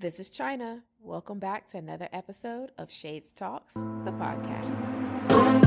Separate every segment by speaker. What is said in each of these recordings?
Speaker 1: This is China. Welcome back to another episode of Shades Talks, the podcast.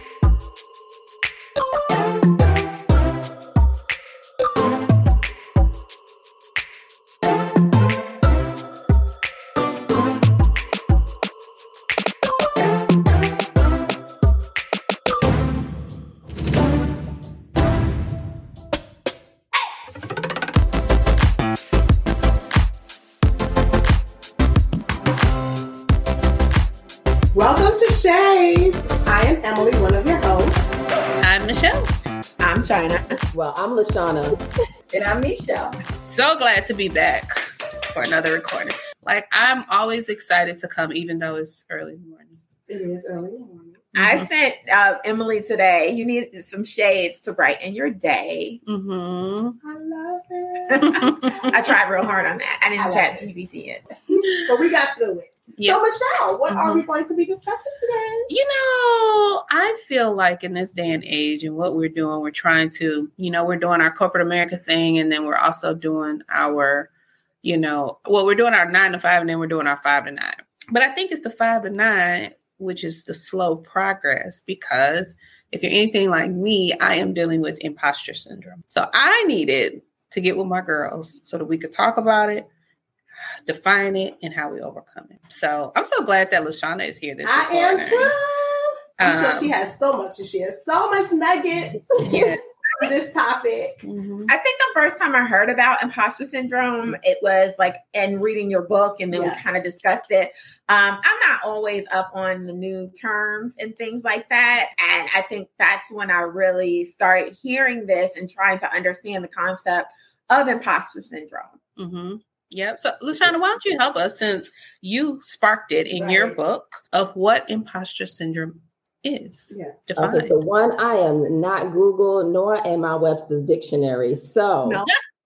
Speaker 2: Welcome to Shades. I am Emily, one of your hosts.
Speaker 3: I'm Michelle.
Speaker 1: I'm China.
Speaker 4: Well, I'm Lashana.
Speaker 5: And I'm Michelle.
Speaker 3: So glad to be back for another recording. Like, I'm always excited to come, even though it's early in the morning.
Speaker 2: It is early in the morning.
Speaker 5: I sent Emily today, you need some shades to brighten your day.
Speaker 3: Mm-hmm.
Speaker 2: I love it.
Speaker 5: I tried real hard on that. I didn't
Speaker 2: I
Speaker 5: chat
Speaker 2: love
Speaker 5: GPT it.
Speaker 2: But we got through it.
Speaker 3: Yep.
Speaker 2: So, Michelle, what are we going to be discussing today?
Speaker 3: You know, I feel like in this day and age and what we're doing, we're trying to, we're doing our corporate America thing. And then we're also doing our, we're doing our 9 to 5 and then we're doing our 5 to 9. But I think it's the 5 to 9, which is the slow progress, because if you're anything like me, I am dealing with imposter syndrome. So I needed to get with my girls so that we could talk about it, define it, and how we overcome it. So I'm so glad that Lashana is here this
Speaker 2: I am
Speaker 3: recording.
Speaker 2: too. I'm sure she has so much to share, so much nuggets
Speaker 3: Yes.
Speaker 2: for this topic.
Speaker 3: Mm-hmm.
Speaker 5: I think the first time I heard about imposter syndrome, it was like in reading your book, and then
Speaker 2: Yes.
Speaker 5: we kind of discussed it. I'm not always up on the new terms and things like that. And I think that's when I really started hearing this and trying to understand the concept of imposter syndrome.
Speaker 3: Mm-hmm. Yep. So, Lashana, why don't you help us, since you sparked it in your
Speaker 2: Right.
Speaker 3: book, of what imposter syndrome is?
Speaker 2: Yeah.
Speaker 3: Define.
Speaker 4: Okay, so one, I am not Google, nor am I Webster's dictionary. So
Speaker 5: No.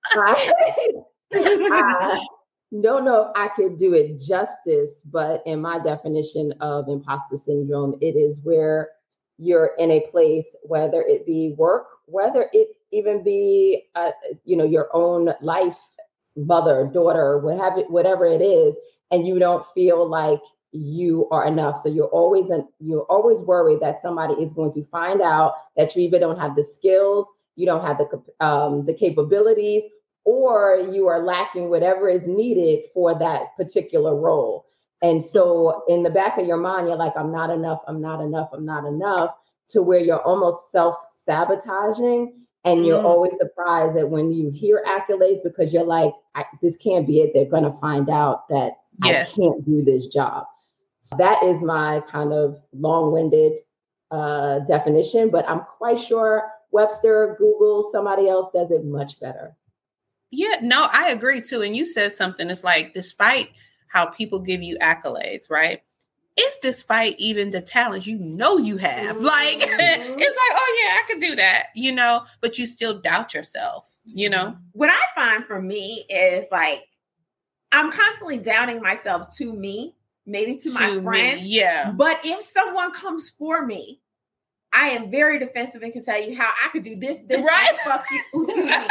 Speaker 4: I don't know if I could do it justice, but in my definition of imposter syndrome, it is where you're in a place, whether it be work, whether it even be, your own life, mother, daughter, whatever it is, and you don't feel like you are enough. So you're always worried that somebody is going to find out that you either don't have the skills, you don't have the capabilities, or you are lacking whatever is needed for that particular role. And so in the back of your mind, you're like, I'm not enough, I'm not enough, I'm not enough, to where you're almost self-sabotaging. And you're always surprised that when you hear accolades, because you're like, this can't be it. They're going to find out that
Speaker 3: Yes.
Speaker 4: I can't do this job. That is my kind of long-winded definition, but I'm quite sure Webster, Google, somebody else does it much better.
Speaker 3: Yeah, no, I agree too. And you said something, it's like, despite how people give you accolades, right? It's despite even the talent you have. Like, it's like, oh yeah, I could do that, but you still doubt yourself,
Speaker 5: What I find for me is like, I'm constantly doubting myself to me, maybe to my friends.
Speaker 3: Yeah.
Speaker 5: But if someone comes for me, I am very defensive and can tell you how I could do this,
Speaker 3: Right.
Speaker 5: and fuck you,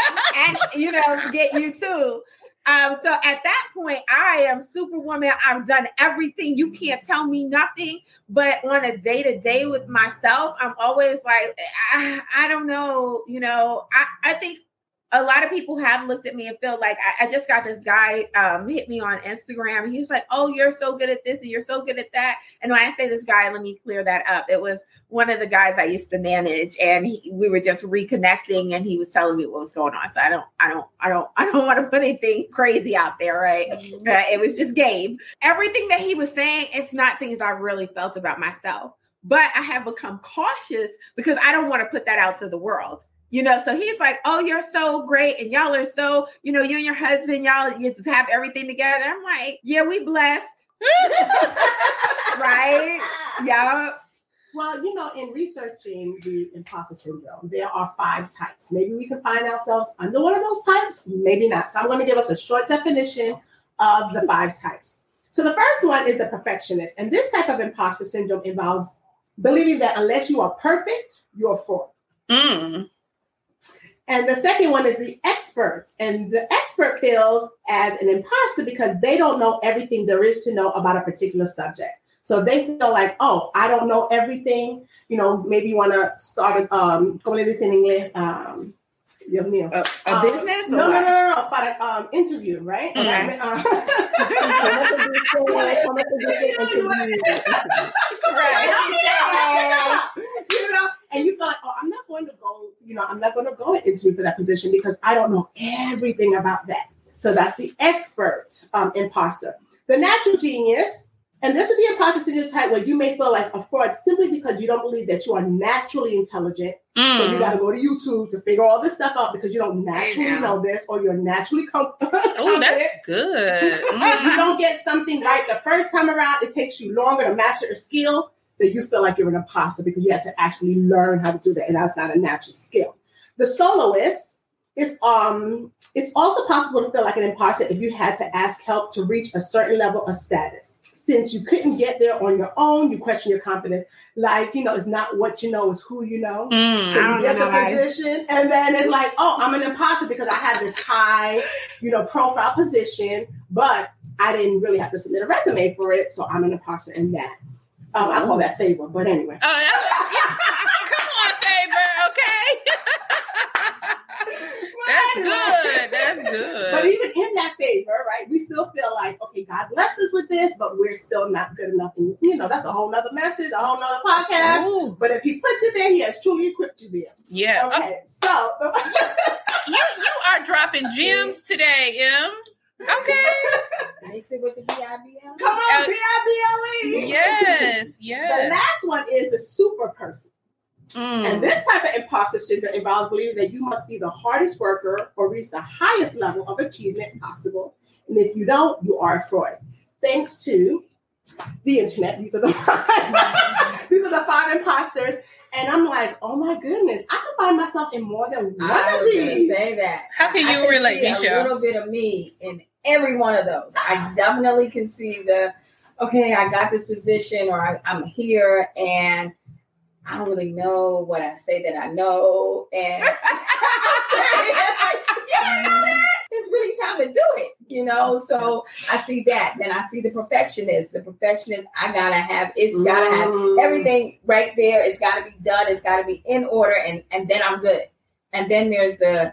Speaker 5: and get you too. So at that point, I am Superwoman. I've done everything. You can't tell me nothing. But on a day-to-day with myself, I'm always like, I don't know. I think a lot of people have looked at me and feel like I just got this guy hit me on Instagram. He's like, oh, you're so good at this and you're so good at that. And when I say this guy, let me clear that up. It was one of the guys I used to manage, and we were just reconnecting, and he was telling me what was going on. So I don't want to put anything crazy out there, right? It was just Gabe. Everything that he was saying, it's not things I really felt about myself, but I have become cautious because I don't want to put that out to the world. So he's like, oh, you're so great. And y'all are so, you and your husband, you just have everything together. I'm like, yeah, we blessed. Right? Yeah.
Speaker 2: Well, in researching the imposter syndrome, there are 5 types. Maybe we can find ourselves under one of those types, maybe not. So I'm going to give us a short definition of the 5 types. So the first one is the perfectionist. And this type of imposter syndrome involves believing that unless you are perfect, you're a fraud. And the second one is the experts. And the expert feels as an imposter because they don't know everything there is to know about a particular subject. So they feel like, oh, I don't know everything. You know, maybe you want to start, como le dicen en inglés? Dios mío.
Speaker 5: A business?
Speaker 2: No. Para interview, right?
Speaker 5: Okay.
Speaker 2: You know, and you feel like, oh, I'm not going to go and interview for that position because I don't know everything about that. So that's the expert imposter. The natural genius, and this is the imposter syndrome type where you may feel like a fraud simply because you don't believe that you are naturally intelligent. So you got to go to YouTube to figure all this stuff out because you don't naturally know this or you're naturally
Speaker 3: Oh, that's good.
Speaker 2: If you don't get something right the first time around, it takes you longer to master a skill, that you feel like you're an imposter because you had to actually learn how to do that. And that's not a natural skill. The soloist is, it's also possible to feel like an imposter if you had to ask help to reach a certain level of status. Since you couldn't get there on your own, you question your confidence. Like, you know, it's not what you know, it's who you know. So you get the position and then it's like, oh, I'm an imposter because I have this high, you know, profile position, but I didn't really have to submit a resume for it. So I'm an imposter in that. I call that favor, but anyway.
Speaker 3: Come on, favor, okay? That's good.
Speaker 2: But even in that favor, right, we still feel like, okay, God bless us with this, but we're still not good enough. And, you know, that's a whole nother message, a whole nother podcast. Ooh. But if he put you there, he has truly equipped you there.
Speaker 3: Yeah.
Speaker 2: Okay, so.
Speaker 3: you are dropping gems today, Em. Okay.
Speaker 5: Mix it with the BIBLE.
Speaker 2: Come on, BIBLE.
Speaker 3: Yes.
Speaker 2: The last one is the super person. And this type of imposter syndrome involves believing that you must be the hardest worker or reach the highest level of achievement possible. And if you don't, you are a fraud. Thanks to the internet, these are the five imposters. And I'm like, oh my goodness, I can find myself in more than one of these.
Speaker 5: Say that.
Speaker 3: How can you relate,
Speaker 5: Misha? A little bit of me in every one of those. I definitely can see okay, I got this position or I'm here and I don't really know what I say that I know. And it's like, you know that? It's really time to do it, you know? So I see that. Then I see the perfectionist. I gotta have, it's gotta have everything right there. It's gotta be done. It's gotta be in order. And then I'm good. And then there's I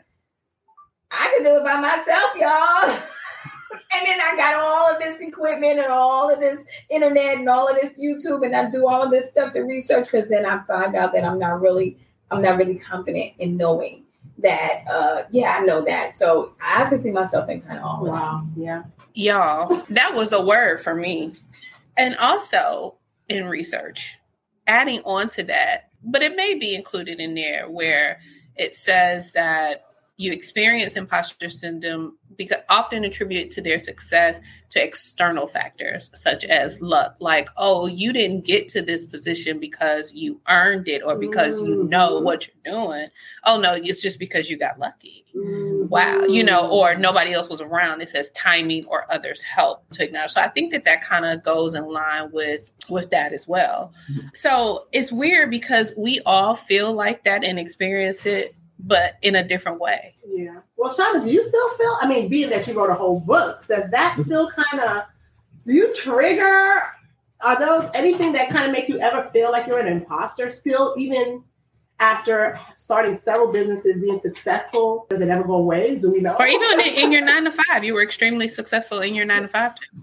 Speaker 5: can do it by myself, y'all. And then I got all of this equipment and all of this internet and all of this YouTube, and I do all of this stuff to research because then I find out that I'm not really confident in knowing that. I know that. So I can see myself in kind of all of that.
Speaker 2: Yeah.
Speaker 3: Y'all, that was a word for me. And also in research, adding on to that, but it may be included in there where it says that you experience imposter syndrome because often attributed to their success to external factors such as luck. Like, oh, you didn't get to this position because you earned it or because you know what you're doing. Oh, no, it's just because you got lucky. Wow. You know, or nobody else was around. It says timing or others help to acknowledge. So I think that kind of goes in line with that as well. So it's weird because we all feel like that and experience it, but in a different way.
Speaker 2: Yeah. Well, Shauna, do you still feel, I mean, being that you wrote a whole book, does that still kind of, do you trigger, are those anything that kind of make you ever feel like you're an imposter still, even after starting several businesses, being successful? Does it ever go away? Do we know?
Speaker 3: Or even in your 9 to 5, you were extremely successful in your 9 to 5 too.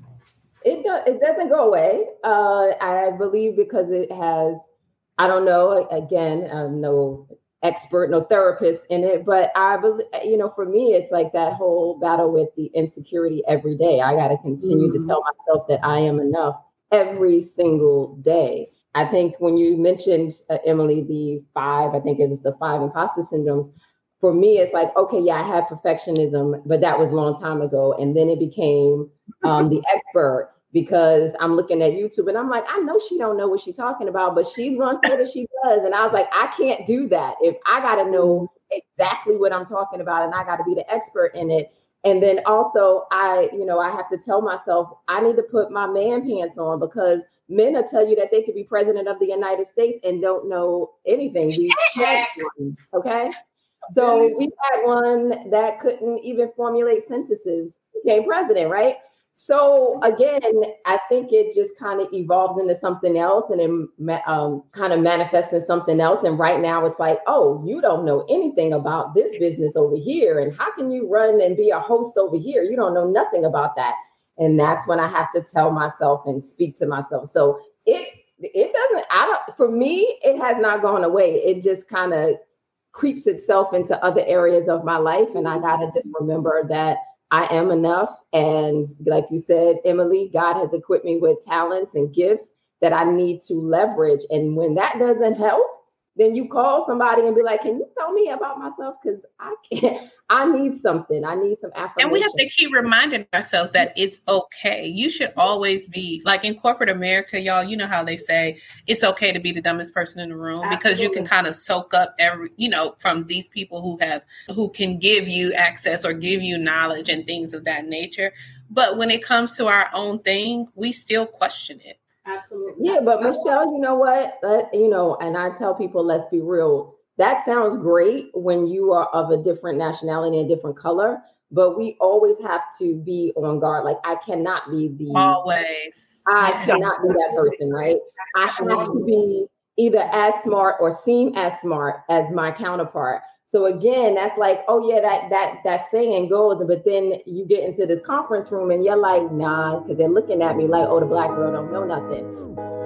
Speaker 4: It doesn't go away. I believe because it has, I don't know, again, I'm no expert, no therapist in it, but I believe, you know, for me, it's like that whole battle with the insecurity every day. I got to continue to tell myself that I am enough every single day. I think when you mentioned, Emily, the 5 imposter syndromes, for me, it's like, okay, yeah, I had perfectionism, but that was a long time ago. And then it became the expert, because I'm looking at YouTube and I'm like, I know she don't know what she's talking about, but she's going to say that she does. And I was like, I can't do that. If I got to know exactly what I'm talking about and I got to be the expert in it. And then also I have to tell myself, I need to put my man pants on, because men will tell you that they could be president of the United States and don't know anything. Okay. So we had one that couldn't even formulate sentences, became president, right? So again, I think it just kind of evolved into something else, and it kind of manifested something else. And right now it's like, oh, you don't know anything about this business over here. And how can you run and be a host over here? You don't know nothing about that. And that's when I have to tell myself and speak to myself. So for me, it has not gone away. It just kind of creeps itself into other areas of my life. And I got to just remember that I am enough. And like you said, Emily, God has equipped me with talents and gifts that I need to leverage. And when that doesn't help, then you call somebody and be like, can you tell me about myself? Because I can't, I need something. I need some affirmation.
Speaker 3: And we have to keep reminding ourselves that it's okay. You should always be like in corporate America, y'all, you know how they say it's okay to be the dumbest person in the room. Absolutely. Because you can kind of soak up from these people who can give you access or give you knowledge and things of that nature. But when it comes to our own thing, we still question it.
Speaker 2: Absolutely.
Speaker 4: Yeah, but Michelle, you know what? And I tell people, let's be real. That sounds great when you are of a different nationality and different color, but we always have to be on guard. Like I cannot be I cannot be that person, right? I have to be either as smart or seem as smart as my counterpart. So again, that's like, oh yeah, that saying goes, but then you get into this conference room and you're like, nah, because they're looking at me like, oh, the Black girl don't know nothing.